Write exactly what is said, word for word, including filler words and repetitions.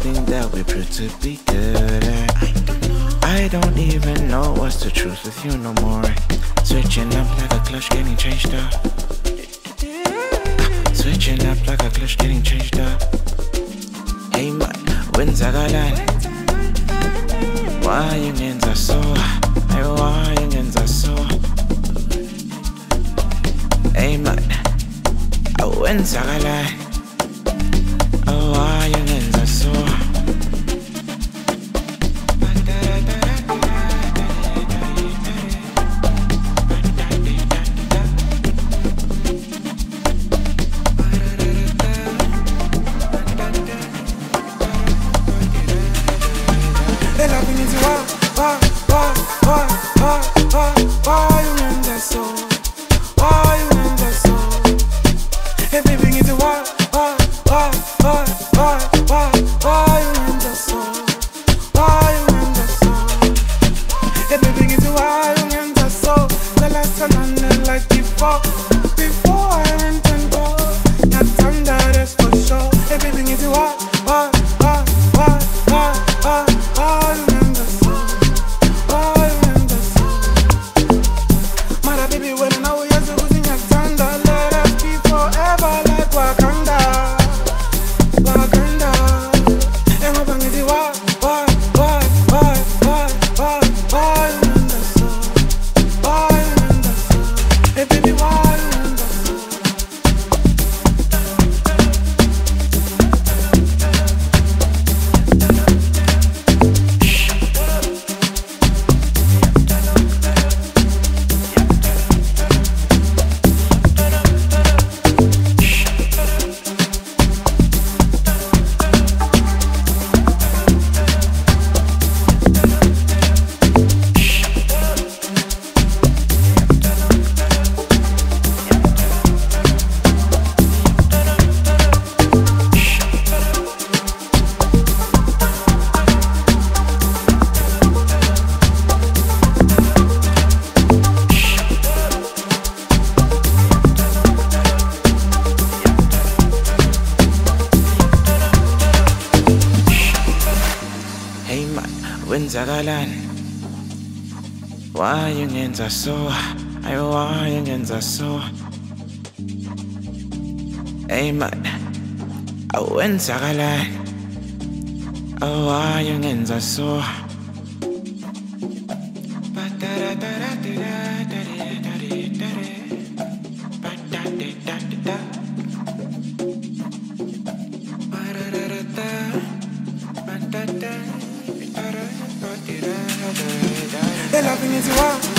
something that we prove to be good at. I don't even know what's the truth with you no more. Switching up like a clutch, getting changed up. Switching up like a clutch, getting changed up. Hey man, wenzakalan? Why you ngenza so? Hey, why you ngenza so? Hey man, wenzakalan? Oh, why you ngenza so? Wenzakalan? Why you ngenza so? Ay, why you ngenza so? Hey man, wenzakalan? Oh, why you ngenza so? Hey, loving is wild.